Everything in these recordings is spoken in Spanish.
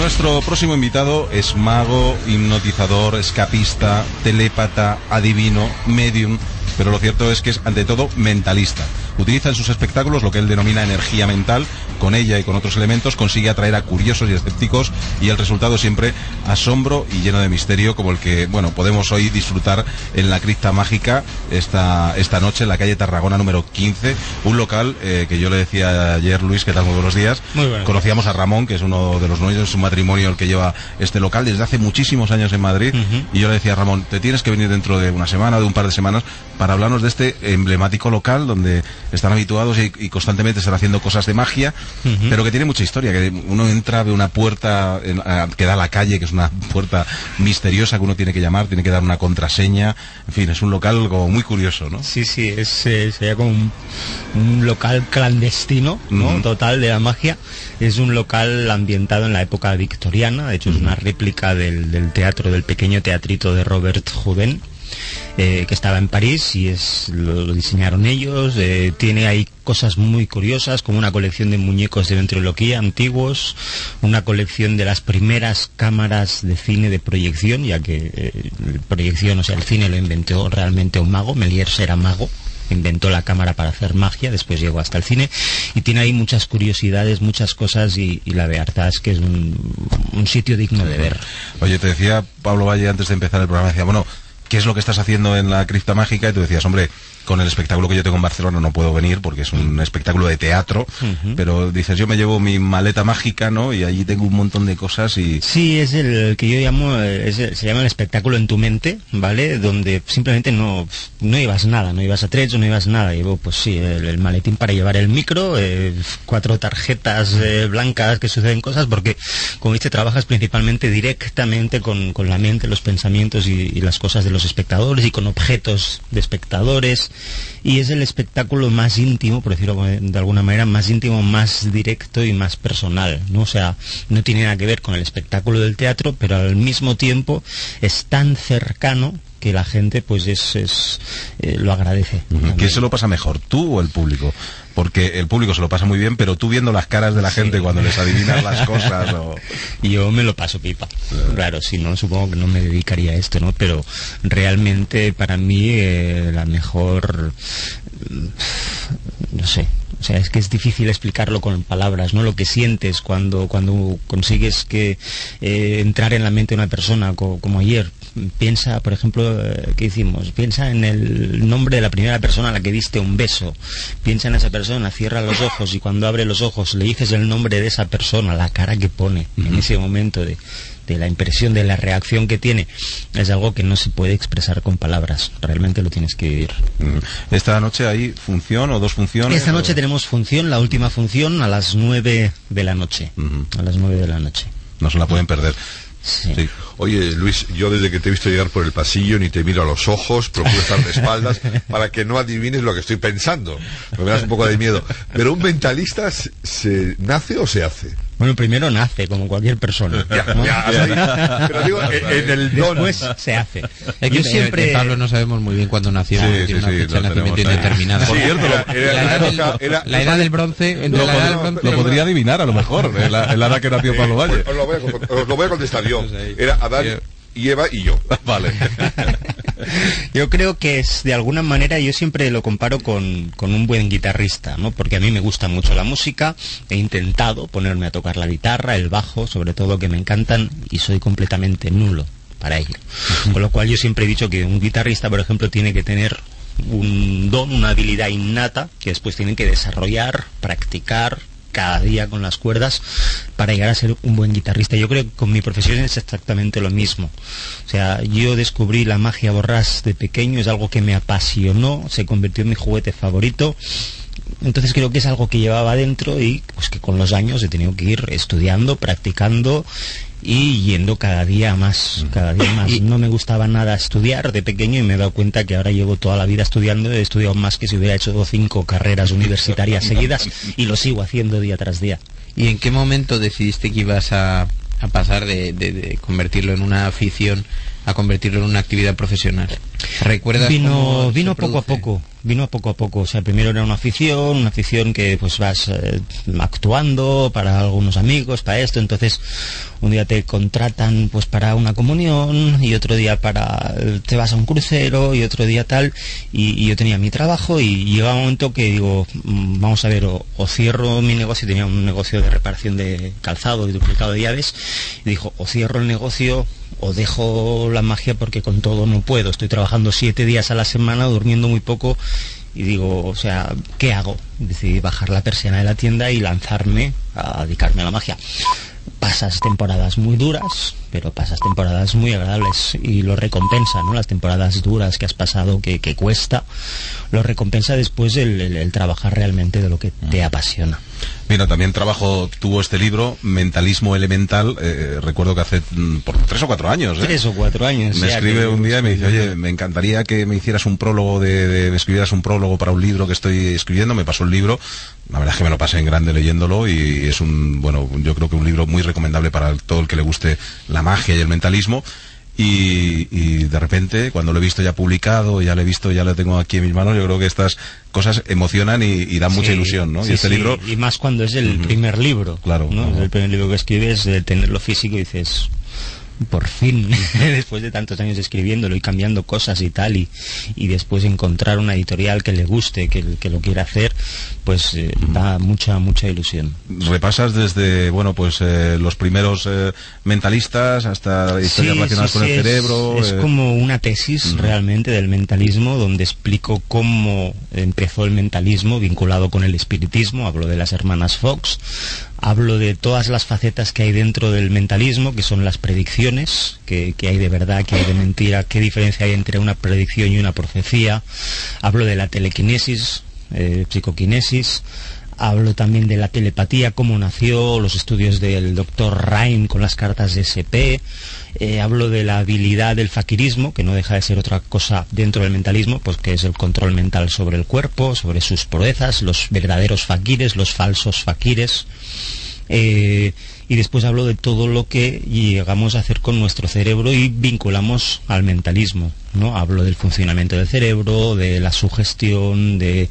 Nuestro próximo invitado es mago, hipnotizador, escapista, telépata, adivino, medium, pero lo cierto es que es ante todo mentalista. Utiliza en sus espectáculos lo que él denomina energía mental. Con ella y con otros elementos consigue atraer a curiosos y escépticos, y el resultado siempre asombro y lleno de misterio, como el que, bueno, podemos hoy disfrutar en la Cripta Mágica esta noche en la calle Tarragona número 15, un local que yo le decía ayer, Luis, ¿qué tal? Muy buenos días. Muy bueno. Conocíamos a Ramón, que es uno de los dueños, es un matrimonio el que lleva este local desde hace muchísimos años en Madrid, y yo le decía a Ramón, te tienes que venir dentro de una semana o de un par de semanas para hablarnos de este emblemático local donde están habituados y constantemente están haciendo cosas de magia, pero que tiene mucha historia, que uno entra, ve una puerta que da a la calle, que es una puerta misteriosa que uno tiene que llamar, tiene que dar una contraseña, en fin, es un local como muy curioso, ¿no? Sí, sería como un local clandestino, ¿no? Total, de la magia. Es un local ambientado en la época victoriana, de hecho es una réplica del teatro, del pequeño teatrito de Robert Houdin, que estaba en París, y lo diseñaron ellos. Tiene ahí cosas muy curiosas, como una colección de muñecos de ventriloquía antiguos, una colección de las primeras cámaras de cine de proyección, ya que proyección, o sea, el cine lo inventó realmente un mago. Méliès era mago, inventó la cámara para hacer magia, después llegó hasta el cine, y tiene ahí muchas curiosidades, muchas cosas, y la verdad es que es un sitio digno de ver. Oye, te decía Pablo Valle antes de empezar el programa, decía, bueno, ¿qué es lo que estás haciendo en la Cripta Mágica? Y tú decías, hombre, con el espectáculo que yo tengo en Barcelona no puedo venir porque es un espectáculo de teatro, pero dices, yo me llevo mi maleta mágica, ¿no? Y allí tengo un montón de cosas y... Sí, es el que yo llamo, se llama el espectáculo en tu mente, ¿vale? Donde simplemente no llevas nada, no llevas atrecho, no llevas nada. Llevo, pues sí, el maletín para llevar el micro, 4 tarjetas blancas, que suceden cosas, porque, como viste, trabajas principalmente directamente con la mente, los pensamientos y las cosas de los espectadores, y con objetos de espectadores. Y es el espectáculo más íntimo, por decirlo de alguna manera, más íntimo, más directo y más personal, ¿no? O sea, no tiene nada que ver con el espectáculo del teatro, pero al mismo tiempo es tan cercano que la gente pues lo agradece. ¿Quién se lo pasa mejor, tú o el público? Porque el público se lo pasa muy bien, pero tú viendo las caras de la gente cuando les adivinas las cosas o... Yo me lo paso pipa. Claro, si no, supongo que no me dedicaría a esto, ¿no? Pero realmente para mí la mejor... no sé... O sea, es que es difícil explicarlo con palabras, ¿no? Lo que sientes cuando consigues entrar en la mente de una persona, como ayer. Piensa, por ejemplo, ¿qué hicimos? Piensa en el nombre de la primera persona a la que diste un beso. Piensa en esa persona, cierra los ojos, y cuando abre los ojos le dices el nombre de esa persona, la cara que pone en ese momento de la impresión, de la reacción que tiene, es algo que no se puede expresar con palabras. Realmente lo tienes que vivir. ¿Esta noche hay función o 2 funciones? Esta noche tenemos función, la última función, a las 9 de la noche. A las 9 de la noche. No se la pueden perder. Sí. Oye, Luis, yo desde que te he visto llegar por el pasillo ni te miro a los ojos, procuro estar de espaldas para que no adivines lo que estoy pensando. Me das un poco de miedo. Pero ¿un mentalista se nace o se hace? Bueno, primero nace, como cualquier persona. Pero digo, en el don. Después se hace. Yo siempre... Pablo no sabemos muy bien cuándo nació. Tiene una fecha de nacimiento indeterminada. Sí, la edad del bronce... Lo podría adivinar, a lo mejor, en la edad que nació Pablo Valle. Os lo voy a contestar yo. Era Adán y Eva y yo. Vale. Yo creo que de alguna manera, yo siempre lo comparo con un buen guitarrista, ¿no? Porque a mí me gusta mucho la música, he intentado ponerme a tocar la guitarra, el bajo, sobre todo, que me encantan, y soy completamente nulo para ello. Con lo cual yo siempre he dicho que un guitarrista, por ejemplo, tiene que tener un don, una habilidad innata, que después tienen que desarrollar, practicar cada día con las cuerdas para llegar a ser un buen guitarrista. Yo creo que con mi profesión es exactamente lo mismo. O sea, yo descubrí la magia borrás de pequeño, es algo que me apasionó, se convirtió en mi juguete favorito. Entonces creo que es algo que llevaba dentro, y pues que con los años he tenido que ir estudiando, practicando y yendo cada día más. No me gustaba nada estudiar de pequeño, y me he dado cuenta que ahora llevo toda la vida estudiando. He estudiado más que si hubiera hecho 5 carreras universitarias seguidas, y lo sigo haciendo día tras día. ¿Y en qué momento decidiste que ibas a pasar de convertirlo en una afición a convertirlo en una actividad profesional? ¿Recuerdas cómo vino se poco a produce? poco, vino poco a poco. O sea, primero era una afición que pues vas actuando para algunos amigos, para esto. Entonces, un día te contratan pues para una comunión y otro día te vas a un crucero y otro día tal. Y yo tenía mi trabajo y llegaba un momento que digo, vamos a ver, o cierro mi negocio. Tenía un negocio de reparación de calzado y duplicado de llaves. Y dijo, o cierro el negocio o dejo la magia, porque con todo no puedo. Estoy trabajando 7 días a la semana, durmiendo muy poco, y digo, o sea, ¿qué hago? Decidí bajar la persiana de la tienda y lanzarme a dedicarme a la magia. Pasas temporadas muy duras, pero pasas temporadas muy agradables, y lo recompensa, ¿no? Las temporadas duras que has pasado, que cuesta, lo recompensa después el trabajar realmente de lo que te apasiona. Mira, también tuvo este libro, Mentalismo Elemental, recuerdo que hace por 3 o 4 años. 3 o 4 años. Me escribe un día y me dice, oye, me encantaría que me hicieras un prólogo, me escribieras un prólogo para un libro que estoy escribiendo. Me pasó el libro, la verdad es que me lo pasé en grande leyéndolo, y es yo creo que un libro muy recomendable para todo el que le guste la magia y el mentalismo. Y de repente, cuando lo he visto ya publicado, ya lo tengo aquí en mis manos, yo creo que estas cosas emocionan y dan mucha ilusión, ¿no? Sí, y este libro... Y más cuando es el primer libro, claro, ¿no? Es el primer libro que escribes, de tenerlo físico, y dices, por fin, después de tantos años escribiéndolo y cambiando cosas y tal, y después encontrar una editorial que le guste, que lo quiera hacer, pues da mucha ilusión. Repasas desde los primeros mentalistas hasta historias relacionadas con el cerebro. Es como una tesis realmente del mentalismo, donde explico cómo empezó el mentalismo vinculado con el espiritismo. Hablo de las hermanas Fox, hablo de todas las facetas que hay dentro del mentalismo, que son las predicciones, que hay de verdad, que hay de mentira, qué diferencia hay entre una predicción y una profecía. Hablo de la telequinesis, psicoquinesis. Hablo también de la telepatía, cómo nació, los estudios del doctor Rhyme con las cartas de SP. Hablo de la habilidad del faquirismo, que no deja de ser otra cosa dentro del mentalismo, pues que es el control mental sobre el cuerpo, sobre sus proezas, los verdaderos faquires, los falsos faquires. Y después hablo de todo lo que llegamos a hacer con nuestro cerebro y vinculamos al mentalismo, ¿no? Hablo del funcionamiento del cerebro, de la sugestión, de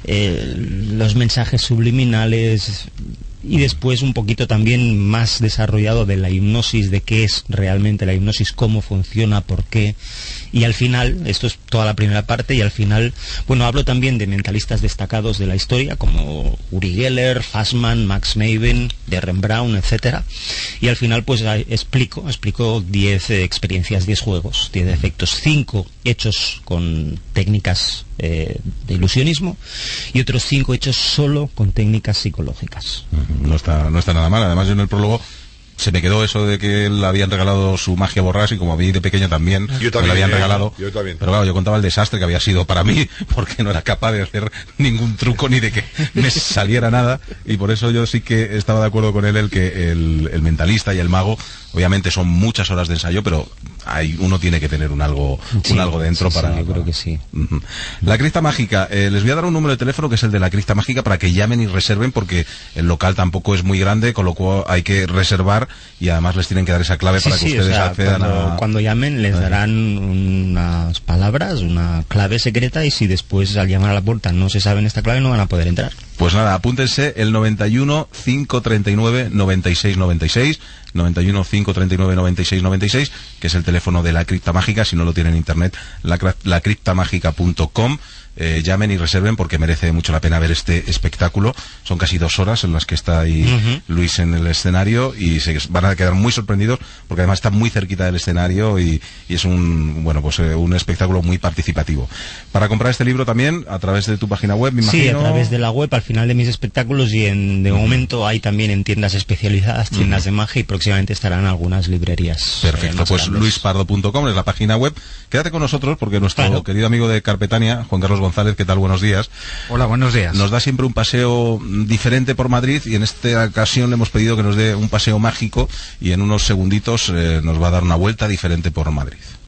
los mensajes subliminales, y después un poquito también más desarrollado de la hipnosis, de qué es realmente la hipnosis, cómo funciona, por qué. Y al final, esto es toda la primera parte, y al final, hablo también de mentalistas destacados de la historia, como Uri Geller, Fassmann, Max Maven, Derren Brown, etcétera. Y al final, pues explico 10 experiencias, 10 juegos, 10 efectos, 5 hechos con técnicas de ilusionismo, y otros 5 hechos solo con técnicas psicológicas. No está nada mal. Además, yo en el prólogo se me quedó eso de que le habían regalado su magia borrás, y como a mí de pequeño también me la habían regalado. Yo también. Pero claro, yo contaba el desastre que había sido para mí, porque no era capaz de hacer ningún truco ni de que me saliera nada, y por eso yo sí que estaba de acuerdo con él, el que el mentalista y el mago, obviamente son muchas horas de ensayo, pero uno tiene que tener un algo dentro para... yo creo que sí. La cripta mágica, les voy a dar un número de teléfono que es el de la cripta mágica, para que llamen y reserven, porque el local tampoco es muy grande, con lo cual hay que reservar, y además les tienen que dar esa clave para que ustedes accedan cuando llamen les darán unas palabras, una clave secreta, y si después al llamar a la puerta no se saben esta clave, no van a poder entrar. Pues nada, apúntense el 91 539 96 96, 91 539 96 96, que es el teléfono de la cripta mágica. Si no lo tienen en internet, lacriptamagica.com. Llamen y reserven, porque merece mucho la pena ver este espectáculo. Son casi 2 horas en las que está ahí Luis en el escenario, y se van a quedar muy sorprendidos, porque además está muy cerquita del escenario, y es un espectáculo muy participativo. Para comprar este libro también a través de tu página web, me imagino. Sí, a través de la web, al final de mis espectáculos, y de momento hay también en tiendas especializadas, tiendas de magia, y próximamente estarán algunas librerías. Perfecto, pues luispardo.com es la página web. Quédate con nosotros, porque nuestro querido amigo de Carpetania, Juan Carlos González, ¿qué tal? Buenos días. Hola, buenos días. Nos da siempre un paseo diferente por Madrid, y en esta ocasión le hemos pedido que nos dé un paseo mágico, y en unos segunditos nos va a dar una vuelta diferente por Madrid.